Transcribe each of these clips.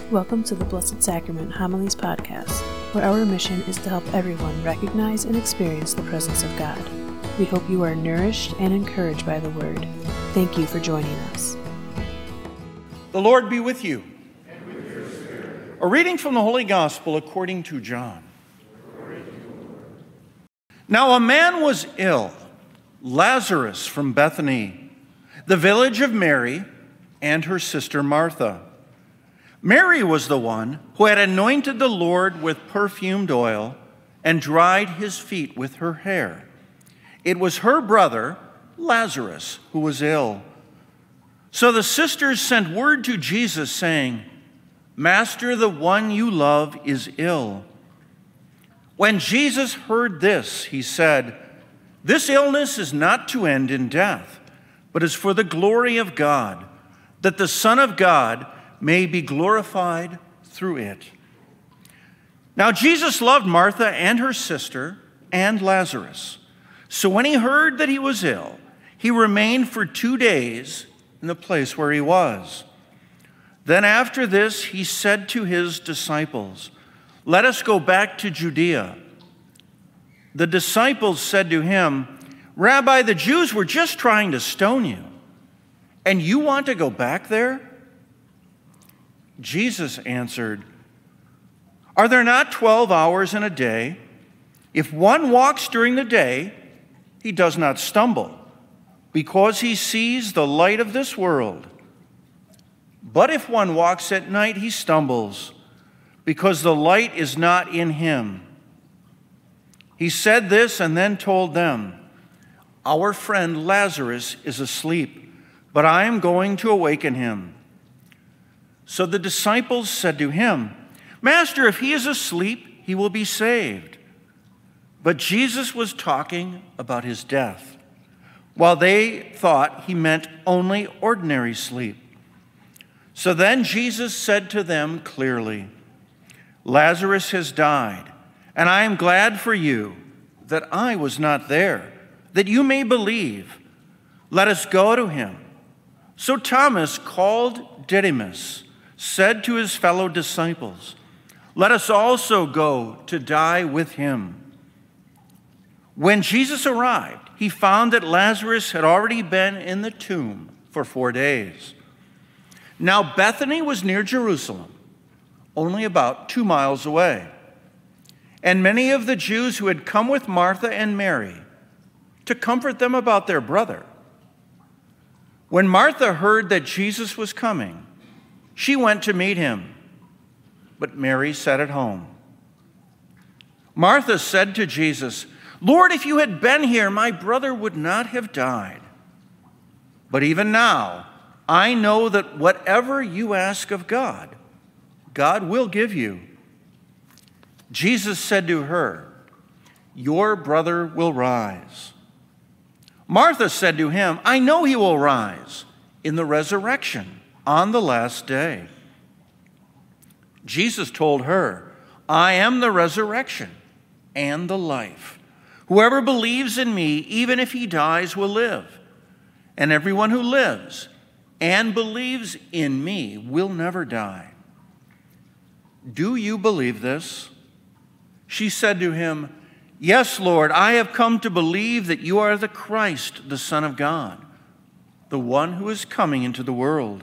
Welcome to the Blessed Sacrament Homilies podcast, where our mission is to help everyone recognize and experience the presence of God. We hope you are nourished and encouraged by the Word. Thank you for joining us. The Lord be with you. And with your spirit. A reading from the Holy Gospel according to John. Now a man was ill, Lazarus from Bethany, the village of Mary and her sister Martha. Mary was the one who had anointed the Lord with perfumed oil and dried his feet with her hair. It was her brother, Lazarus, who was ill. So the sisters sent word to Jesus saying, "Master, the one you love is ill." When Jesus heard this, he said, "This illness is not to end in death, but is for the glory of God, that the Son of God may be glorified through it." Now Jesus loved Martha and her sister and Lazarus. So when he heard that he was ill, he remained for 2 days in the place where he was. Then after this, he said to his disciples, "Let us go back to Judea." The disciples said to him, "Rabbi, the Jews were just trying to stone you, and you want to go back there?" Jesus answered, "Are there not 12 hours in a day? If one walks during the day, he does not stumble, because he sees the light of this world. But if one walks at night, he stumbles, because the light is not in him." He said this and then told them, "Our friend Lazarus is asleep, but I am going to awaken him." So the disciples said to him, "Master, if he is asleep, he will be saved." But Jesus was talking about his death, while they thought he meant only ordinary sleep. So then Jesus said to them clearly, "Lazarus has died, and I am glad for you that I was not there, that you may believe. Let us go to him." So Thomas, called Didymus, said to his fellow disciples, "Let us also go to die with him." When Jesus arrived, he found that Lazarus had already been in the tomb for 4 days. Now Bethany was near Jerusalem, only about 2 miles away. And many of the Jews who had come with Martha and Mary to comfort them about their brother. When Martha heard that Jesus was coming, she went to meet him, but Mary sat at home. Martha said to Jesus, "Lord, if you had been here, my brother would not have died. But even now, I know that whatever you ask of God, God will give you." Jesus said to her, "Your brother will rise." Martha said to him, "I know he will rise in the resurrection on the last day." Jesus told her, "I am the resurrection and the life. Whoever believes in me, even if he dies, will live. And everyone who lives and believes in me will never die. Do you believe this?" She said to him, "Yes, Lord, I have come to believe that you are the Christ, the Son of God, the one who is coming into the world."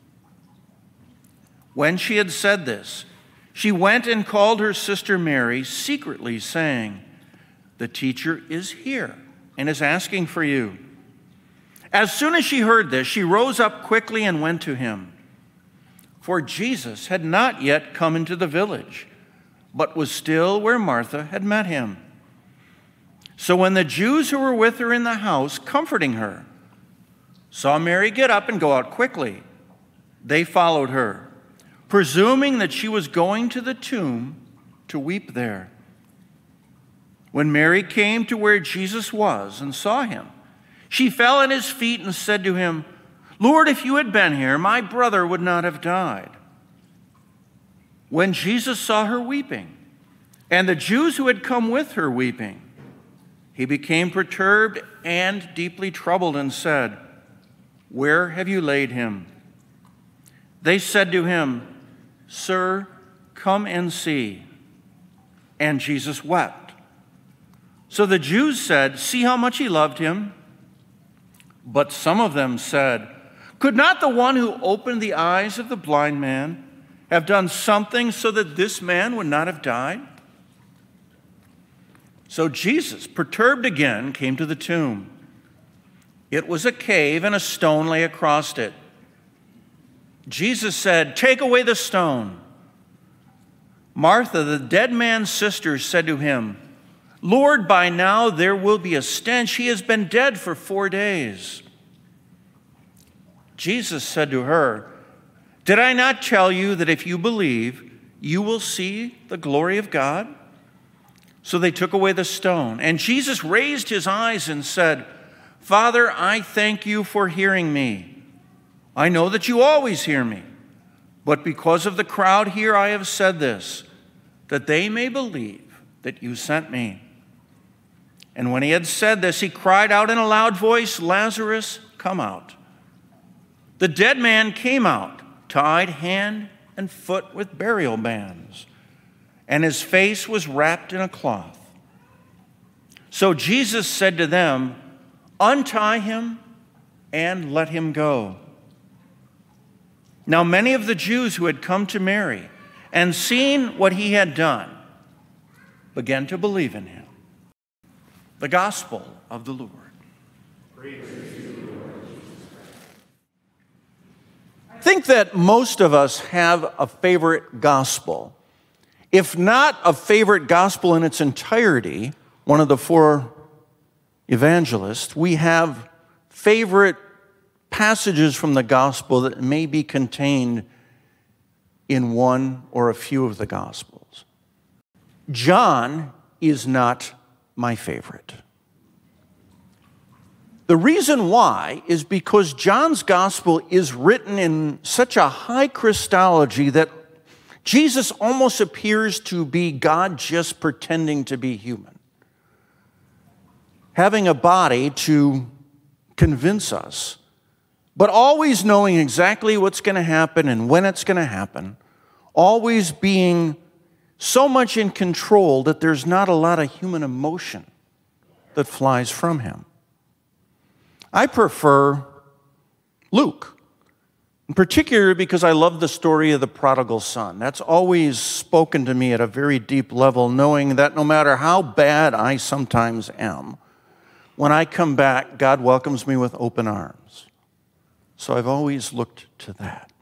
When she had said this, she went and called her sister Mary secretly, saying, "The teacher is here and is asking for you." As soon as she heard this, she rose up quickly and went to him. For Jesus had not yet come into the village, but was still where Martha had met him. So when the Jews who were with her in the house, comforting her, saw Mary get up and go out quickly, they followed her, presuming that she was going to the tomb to weep there. When Mary came to where Jesus was and saw him, she fell at his feet and said to him, "Lord, if you had been here, my brother would not have died." When Jesus saw her weeping, and the Jews who had come with her weeping, he became perturbed and deeply troubled and said, "Where have you laid him?" They said to him, "Sir, come and see." And Jesus wept. So the Jews said, "See how much he loved him." But some of them said, "Could not the one who opened the eyes of the blind man have done something so that this man would not have died?" So Jesus, perturbed again, came to the tomb. It was a cave, and a stone lay across it. Jesus said, "Take away the stone." Martha, the dead man's sister, said to him, "Lord, by now there will be a stench. He has been dead for 4 days." Jesus said to her, "Did I not tell you that if you believe, you will see the glory of God?" So they took away the stone. And Jesus raised his eyes and said, "Father, I thank you for hearing me. I know that you always hear me. But because of the crowd here, I have said this, that they may believe that you sent me." And when he had said this, he cried out in a loud voice, "Lazarus, come out." The dead man came out, tied hand and foot with burial bands, and his face was wrapped in a cloth. So Jesus said to them, "Untie him and let him go." Now many of the Jews who had come to Mary and seen what he had done began to believe in him. The Gospel of the Lord. Praise to you, Lord. I think that most of us have a favorite gospel. If not a favorite gospel in its entirety, one of the 4 evangelists, we have favorite passages from the gospel that may be contained in one or a few of the gospels. John is not my favorite. The reason why is because John's gospel is written in such a high Christology that Jesus almost appears to be God just pretending to be human, having a body to convince us, but always knowing exactly what's going to happen and when it's going to happen, always being so much in control that there's not a lot of human emotion that flies from him. I prefer Luke, in particular because I love the story of the prodigal son. That's always spoken to me at a very deep level, knowing that no matter how bad I sometimes am, when I come back, God welcomes me with open arms. So I've always looked to that.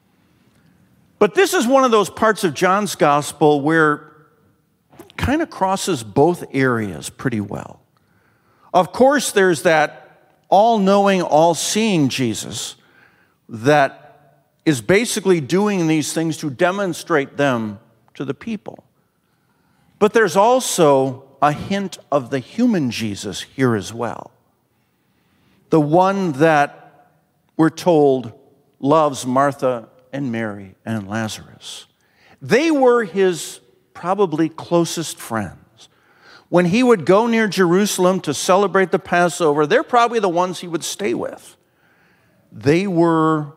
But this is one of those parts of John's gospel where it kind of crosses both areas pretty well. Of course, there's that all-knowing, all-seeing Jesus that is basically doing these things to demonstrate them to the people. But there's also a hint of the human Jesus here as well. The one that we're told loves Martha and Mary and Lazarus. They were his probably closest friends. When he would go near Jerusalem to celebrate the Passover, they're probably the ones he would stay with. They were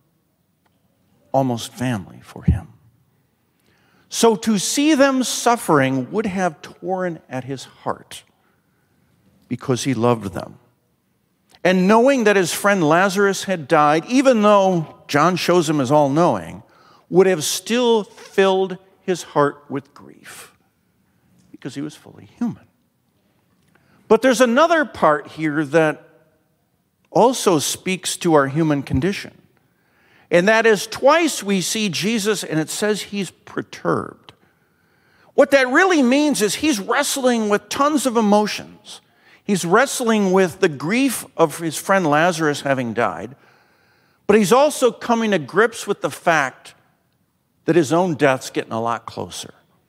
almost family for him. So to see them suffering would have torn at his heart because he loved them. And knowing that his friend Lazarus had died, even though John shows him as all-knowing, would have still filled his heart with grief because he was fully human. But there's another part here that also speaks to our human condition. And that is twice we see Jesus and it says he's perturbed. What that really means is he's wrestling with tons of emotions. He's wrestling with the grief of his friend Lazarus having died, but he's also coming to grips with the fact that his own death's getting a lot closer.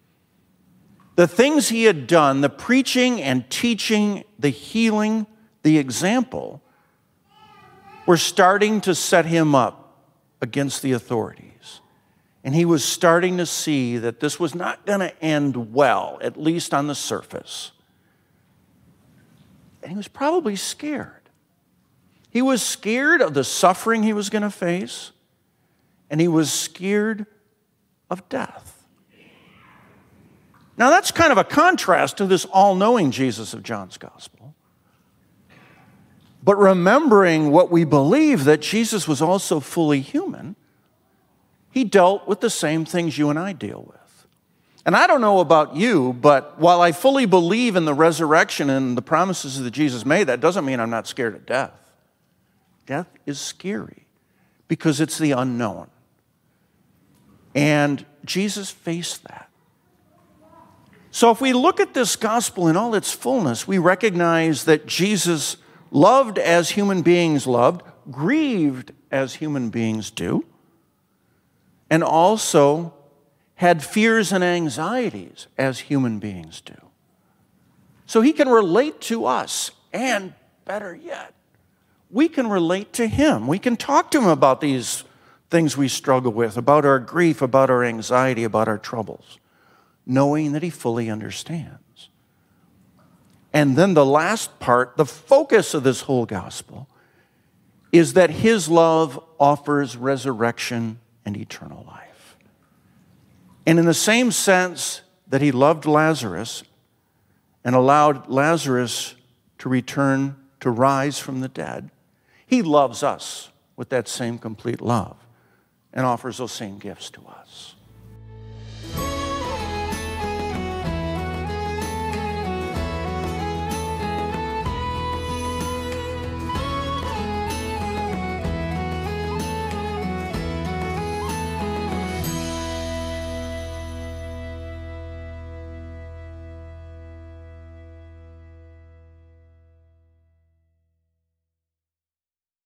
The things he had done, the preaching and teaching, the healing, the example, were starting to set him up against the authorities. And he was starting to see that this was not going to end well, at least on the surface. And he was probably scared. He was scared of the suffering he was going to face, and he was scared of death. Now that's kind of a contrast to this all-knowing Jesus of John's gospel. But remembering what we believe, that Jesus was also fully human, he dealt with the same things you and I deal with. And I don't know about you, but while I fully believe in the resurrection and the promises that Jesus made, that doesn't mean I'm not scared of death. Death is scary because it's the unknown. And Jesus faced that. So if we look at this gospel in all its fullness, we recognize that Jesus loved as human beings loved, grieved as human beings do, and also had fears and anxieties as human beings do. So he can relate to us, and better yet, we can relate to him. We can talk to him about these things we struggle with, about our grief, about our anxiety, about our troubles, knowing that he fully understands. And then the last part, the focus of this whole gospel, is that his love offers resurrection and eternal life. And in the same sense that he loved Lazarus and allowed Lazarus to return, to rise from the dead, he loves us with that same complete love and offers those same gifts to us.